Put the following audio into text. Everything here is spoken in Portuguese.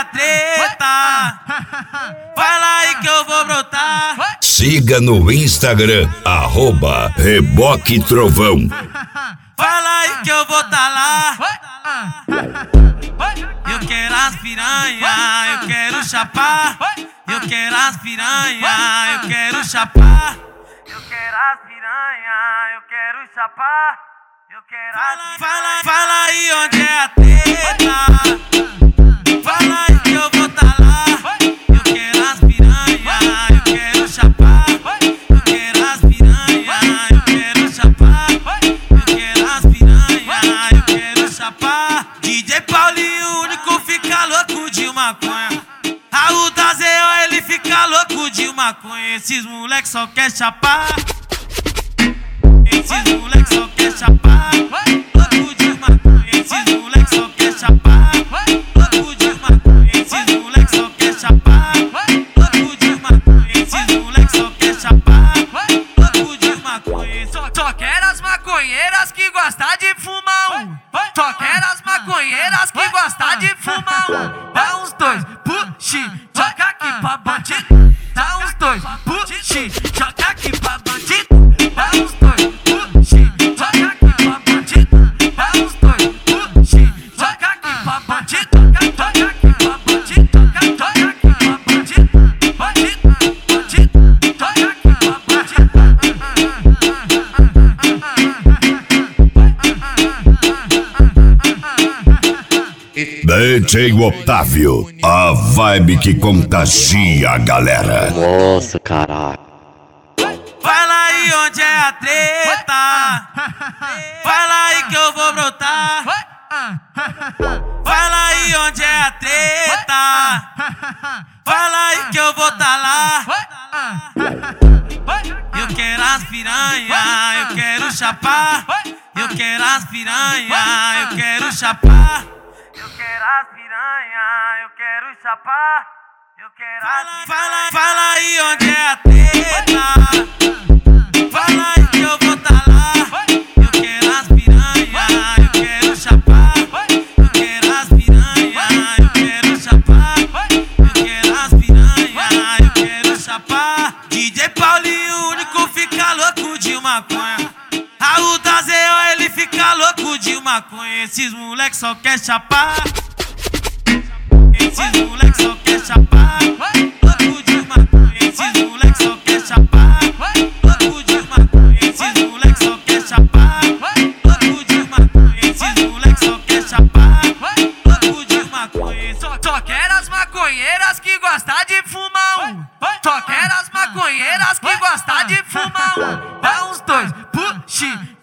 a treta. Fala aí que eu vou brotar. Siga no Instagram, @Reboque Trovão. Fala aí que eu vou tá lá. Eu quero as piranha, eu quero chapar. Eu quero as piranha, eu quero chapar. Eu quero as piranha, eu quero chapar. Eu quero as piranha. Fala aí onde é a treta. Fala aí que eu vou tá lá. Eu quero as piranha, eu quero chapar. Eu quero as piranha, eu quero chapar. Eu quero as piranha, eu quero chapar. DJ Paulinho único fica louco de maconha. Raul da Zeo, ele fica louco de maconha. Esses moleques só quer chapar. Esses moleques só quer chapar. Louco de maconha. Esses moleques só quer chapar. Louco de maconha. Esses moleques só quer chapar. Louco de maconha. Esses moleques só quer chapar. Louco de maconha. Só quero as maconheiras que gostam de fumar um. Só quero as maconheiras que gostam de fumar um. Dá uns dois, puxe, joga aqui pra bandido. Dá uns dois, puxe, joga aqui pra bandido. Dá uns dois, puxe, joga aqui pra bandido. Dá uns dois, puxe, joga aqui pra bandido. Joga aqui pra bandido, joga aqui pra bandido. Bandido, bandido, joga aqui pra bandido. DJ Otávio, a vibe que contagia a galera. Nossa, caralho. Fala aí onde é a treta. Fala aí que eu vou brotar. Fala aí onde é a treta. Fala aí que eu vou tá lá. Eu quero as piranha, eu quero chapar. Eu quero as piranha, eu quero chapar. Eu quero as piranha, eu quero chapar. Eu quero as piranha. Fala aí onde é a treta. Fala aí que eu vou tá lá. Eu quero as piranha, eu quero chapar. Eu quero as piranha, eu quero chapar. Eu quero as piranha, eu quero chapar. DJ Paulinho único fica louco de maconha. Raul da Zeo, ele fica louco de maconha. Esses moleques só quer chapar. Esses moleques só quer chapar. Louco de maconha. Esses moleques só quer chapar. Louco de maconha. Esses moleques só quer chapar. Louco de maconha. Esses moleques só quer chapar. Louco de maconha. Só quero as maconheiras que gostam de fumar um. Só quero as maconheiras que gostam de fumar um. Dá uns dois, puxe,